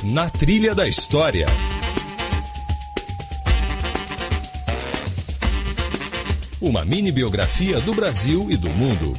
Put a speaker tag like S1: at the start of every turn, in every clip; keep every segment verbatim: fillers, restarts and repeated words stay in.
S1: Na Trilha da História. Uma mini biografia do Brasil e do mundo.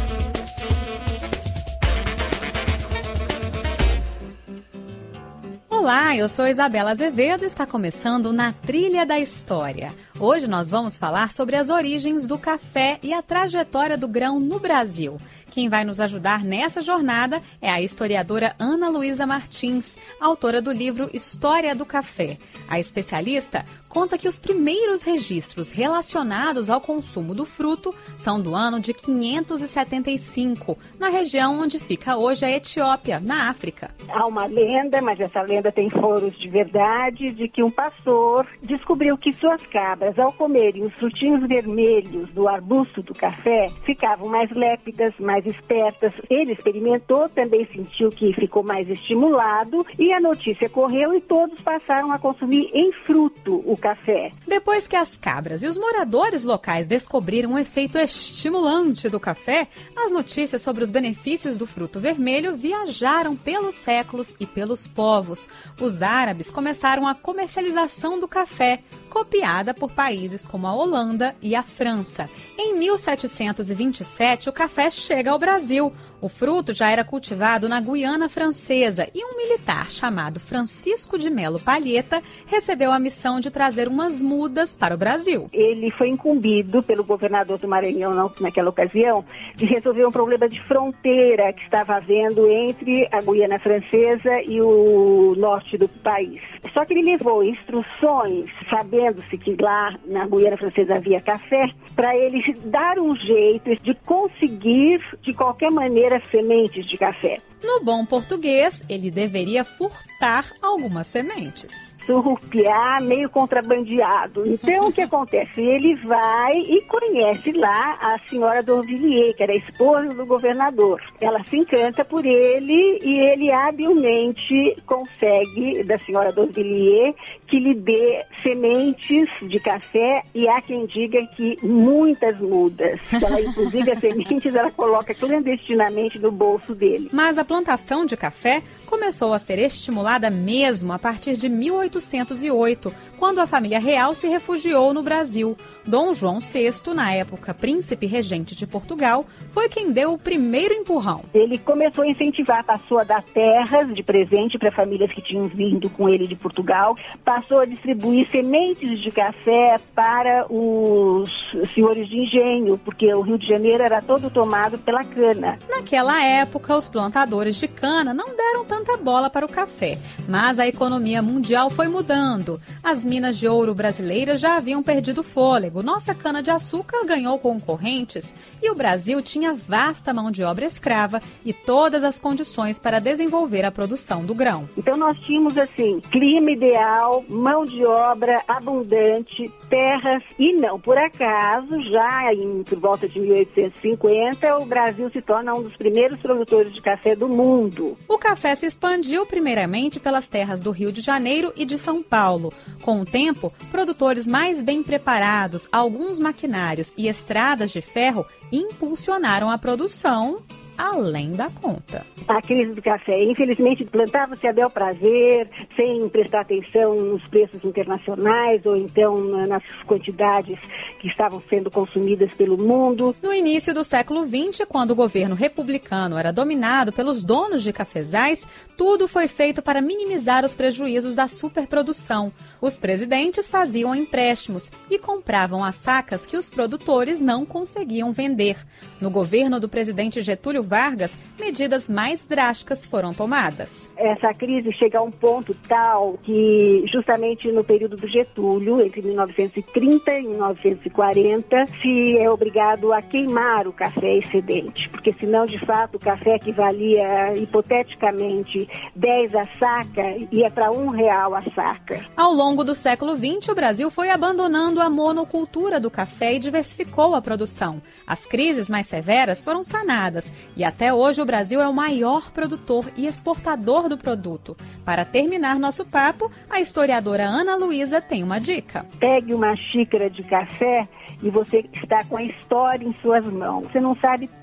S2: Olá, eu sou Isabela Azevedo e está começando Na Trilha da História. Hoje nós vamos falar sobre as origens do café e a trajetória do grão no Brasil. Quem vai nos ajudar nessa jornada é a historiadora Ana Luísa Martins, autora do livro História do Café. A especialista conta que os primeiros registros relacionados ao consumo do fruto são do ano de quinhentos e setenta e cinco, na região onde fica hoje a Etiópia, na África.
S3: Há uma lenda, mas essa lenda tem foros de verdade, de que um pastor descobriu que suas cabras, ao comerem os frutinhos vermelhos do arbusto do café, ficavam mais lépidas, mais espertas. Ele experimentou, também sentiu que ficou mais estimulado e a notícia correu e todos passaram a consumir em fruto o café.
S2: Depois que as cabras e os moradores locais descobriram o efeito estimulante do café, as notícias sobre os benefícios do fruto vermelho viajaram pelos séculos e pelos povos. Os árabes começaram a comercialização do café, copiada por países como a Holanda e a França. Em mil setecentos e vinte e sete, o café chega ao Brasil. O fruto já era cultivado na Guiana Francesa e um militar chamado Francisco de Melo Palheta recebeu a missão de trazer umas mudas para o Brasil.
S3: Ele foi incumbido pelo governador do Maranhão naquela ocasião de resolver um problema de fronteira que estava havendo entre a Guiana Francesa e o norte do país. Só que ele levou instruções, sabendo-se que lá na Guiana Francesa havia café, para ele dar um jeito de conseguir, de qualquer maneira, sementes de café.
S2: No bom português, ele deveria furtar algumas sementes.
S3: Surrupiar, meio contrabandeado. Então, o que acontece? Ele vai e conhece lá a senhora d'Orvilliers, que era a esposa do governador. Ela se encanta por ele e ele habilmente consegue da senhora d'Orvilliers que lhe dê sementes de café e há quem diga que muitas mudas. Ela, inclusive, as sementes ela coloca clandestinamente no bolso dele.
S2: Mas a plantação de café começou a ser estimulada mesmo a partir de mil oitocentos e oito, quando a família real se refugiou no Brasil. Dom João sexto, na época príncipe regente de Portugal, foi quem deu o primeiro empurrão.
S3: Ele começou a incentivar, passou a dar terras de presente para famílias que tinham vindo com ele de Portugal, passou a distribuir sementes de café para os senhores de engenho, porque o Rio de Janeiro era todo tomado pela cana.
S2: Naquela época, os plantadores de cana não deram tanta bola para o café, mas a economia mundial foi mudando. As minas de ouro brasileiras já haviam perdido fôlego, nossa cana-de-açúcar ganhou concorrentes e o Brasil tinha vasta mão de obra escrava e todas as condições para desenvolver a produção do grão.
S3: Então nós tínhamos assim, clima ideal, mão de obra abundante, terras e não por acaso, já em, por volta de mil oitocentos e cinquenta, o Brasil se torna um dos primeiros produtores de café do mundo.
S2: O café se expandiu primeiramente pelas terras do Rio de Janeiro e de São Paulo. Com o tempo, produtores mais bem preparados, alguns maquinários e estradas de ferro impulsionaram a produção além da conta.
S3: A crise do café, infelizmente, plantava-se a bel prazer, sem prestar atenção nos preços internacionais ou então nas quantidades que estavam sendo consumidas pelo mundo.
S2: No início do século vinte, quando o governo republicano era dominado pelos donos de cafezais, tudo foi feito para minimizar os prejuízos da superprodução. Os presidentes faziam empréstimos e compravam as sacas que os produtores não conseguiam vender. No governo do presidente Getúlio Vargas, medidas mais drásticas foram tomadas.
S3: Essa crise chega a um ponto tal que, justamente no período do Getúlio, entre mil novecentos e trinta e mil novecentos e quarenta, se é obrigado a queimar o café excedente, porque senão, de fato, o café que valia, hipoteticamente, dez a saca, ia para um real a saca.
S2: Ao longo do século vinte, o Brasil foi abandonando a monocultura do café e diversificou a produção. As crises mais severas foram sanadas e até hoje o Brasil é o maior produtor e exportador do produto. Para terminar nosso papo, a historiadora Ana Luísa tem uma dica.
S3: Pegue uma xícara de café e você está com a história em suas mãos. Você não sabe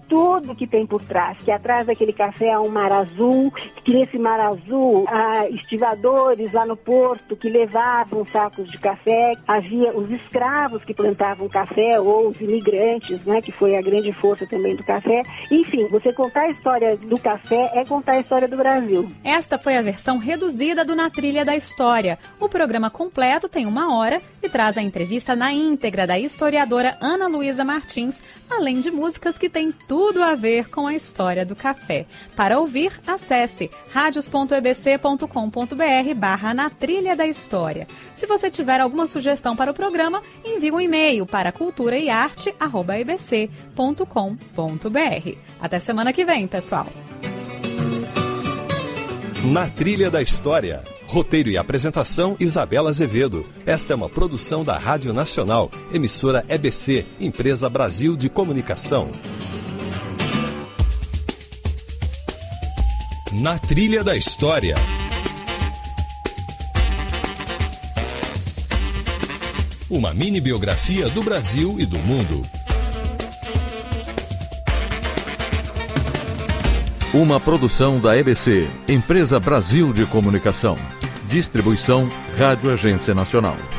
S3: tudo que tem por trás, que atrás daquele café há um mar azul, que nesse mar azul há estivadores lá no porto que levavam sacos de café, havia os escravos que plantavam café ou os imigrantes, né, que foi a grande força também do café. Enfim, você contar a história do café é contar a história do Brasil.
S2: Esta foi a versão reduzida do Na Trilha da História. O programa completo tem uma hora e traz a entrevista na íntegra da historiadora Ana Luísa Martins, além de músicas que têm tudo a ver com a história do café. Para ouvir, acesse radios ponto e b c ponto com ponto b r barra Na Trilha da História. Se você tiver alguma sugestão para o programa, envie um e-mail para cultura e arte arroba e b c ponto com ponto b r. Até semana que vem, pessoal!
S1: Na Trilha da História. Roteiro e apresentação, Isabela Azevedo. Esta é uma produção da Rádio Nacional, emissora E B C, Empresa Brasil de Comunicação. Na Trilha da História. Uma mini biografia do Brasil e do mundo.
S4: Uma produção da E B C, Empresa Brasil de Comunicação. Distribuição Rádio Agência Nacional.